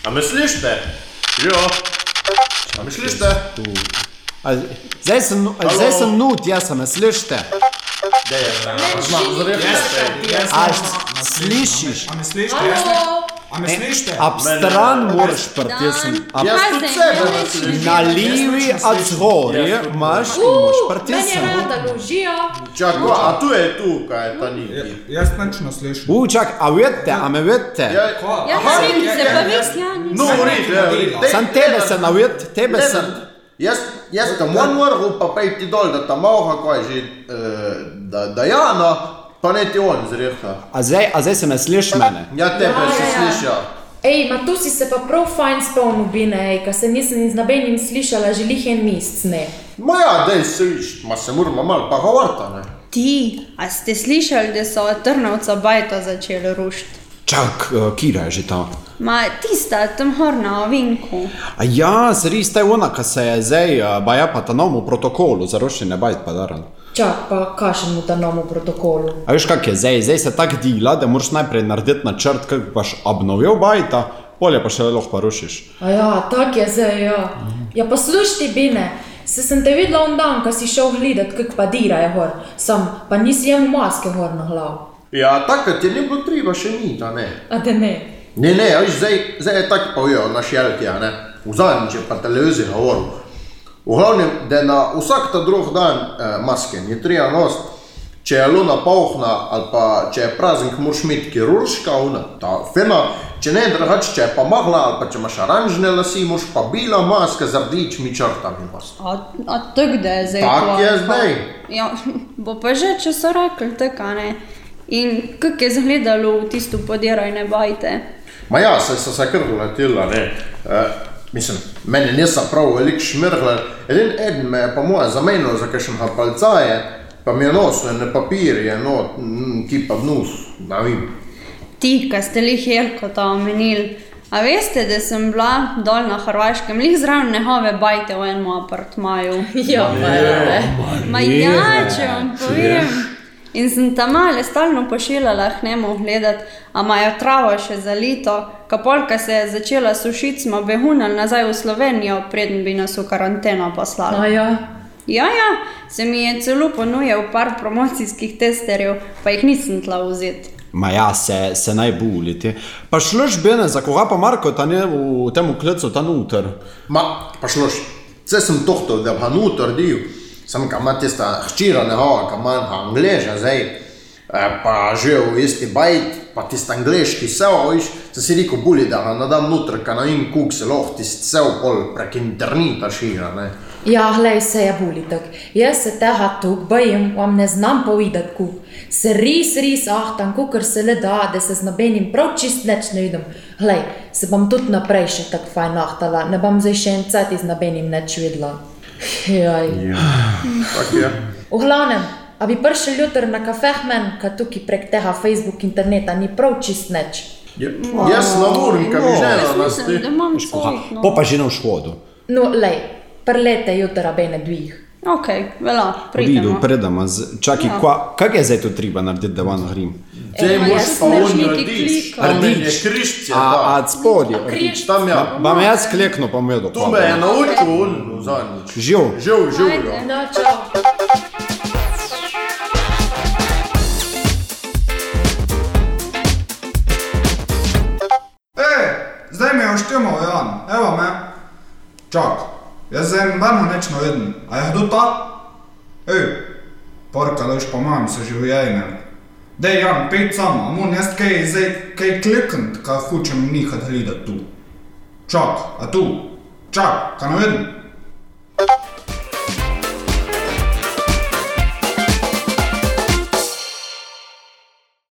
A me slišite? Jo. A me slišite? Zdaj sem nut, jaz me slišite? Slišiš? A me slišite? Abstran moraš pritisniti. Jaz tudi sebe ne slišim. Na levi od zgori imaš in moraš Meni je pritisniti. rada ložijo. Čakaj, a tu je tu, kaj je ta niki? Jaz nič ne slišim. Čak, a vidite, a me vidite? Ja, neki se pa misli, ja, No, vrite. Sam tebe se navid, tebe se... Jaz tam on vrhu pa pejti dol, da tam malo kaj že, da Jana, pa ne ti on zrehta. A zdaj se me sliš mene? Ja, tebe se sliša. Ej, ma tu si se pa prav fajn spomnil, Bine, ej, ka se nisem z nobenim slišala že lih en mesec, ne. Ma ja, dej se viš, ma se moramo malo pa govorta, ne. Ti, a ste slišali, da so Trnovca bajta začeli rušiti? Čak, kira je že ta? Ma tista, tam hor na ovinku. A ja, res ta je ona, ka se je zdaj baja pa ta novu protokolu za rušenje bajt pa daran. Čak, pa kašen mu ta novu protokolu. A veš kak je zdaj se tak dela, da moraš najprej narediti načrt, kak baš obnovil bajta, polje pa še lahko pa rušiš. A ja, tak je zdaj, ja. Ja, pa sluš ti, Bine, sem te videla on dan, ka si šel gledat, kak pa dira je hor, sam pa nisi jemu maske hor na glavu. Ja, takrat je ne bilo treba še ni, ta ne. A da ne? Ne, viš, zdaj je tak povedal naš Jelki, a ne. V zadnjič je pa televiziji govoril. V glavnem, da na vsak ta drug dan maske ni treba nositi, če je luna polhna ali pa če je praznik, moraš imeti kirurška, ta fena, če ne drugače, če je pa magla ali pa če imaš oranžne lasi, moraš pa bila maska z rdečimi črtami nositi. A tak da je zdaj? Tak je zdaj. Ja, bo pa že, če so rekli tak, a ne. In kak je zgledalo v tisto podirajne bajte? Ma ja, se so se kar letila, ne. Mislim, meni niso prav veliko šmirgla. Eden me je pa moja zamenil za kakšnega palcaje, pa mi je nosil ene papirje, ki pa vnus, da vim. Ti, ka ste lih Jelko to omenili, a veste, da sem bila dol na Hrvaškem, lih zraven njegove bajte v enem apartmaju? Ja, pa je. Ma ja, če vam povem. In sem tam male stalno pošiljala k njemu gledat, a imajo travo še zalito, ka polka se je začela sušiti, smo behunali nazaj v Slovenijo, preden bi nas v karanteno poslali. A ja. Ja, se mi je celo ponujal par promocijskih testerjev, pa jih nisem tla vzeti. Ma ja, se naj buliti. Pa šloš, Bene, za koga pa Marko ta ne v temu klecu ta nuter? Ma, pa šloš, vse sem tohtal, da pa nuter dio. Sam ka ima tista hčira njegova, ka ima Angleža zdaj, pa živ v isti bajt, pa tista angleški sel, viš, se si rekel buli, da ga nadam nutra, ka na in kuk se lahko tist sel pol prek interneta šira, ne. Ja, glej, se je boli tak. Jaz se tega tuk bojim, vam ne znam povedati kuk. Se res ahtam, kukor se le da se z nobenim prav čist neč ne vidim. Glej, se bom tudi naprej še tak fajn ahtala, ne bom zdaj še en ceti z nobenim neč videla. Jaj. Ja, tak je. V glavnem, a bi prišel jutr na kafeh men, ka tukaj prek tega Facebook interneta ni prav čist neč. Jaz na morim, ka mi žena nas ti. Da imam svoj, no. Po pa že na všvodu. No, lej, prlete jutr abene dvih. Ok, vela, Vidu, pridemo. predama. Čaki, kak je zdaj to treba narediti, da van hrim? Zdaj moš jaz pa ne on neki narediš, klikal. tam je križce, A spodje? Križ. tam ja. Bam jaz klekno pa me do Tu me je naučil on zadnjič. Živ. Živ, Ajde. ja. No, čau. Zdaj mi je oštimal, Jan, evo me. Čak, jaz zdaj varno neč ne vidim. A je kdo ta? Porka, da už pa imam se življenje. Dej, Jan, pejt samo, a moram jaz kaj kliknut, ka hočem nihat gledat tu. Čak, a tu? Čak, ka ne vidim?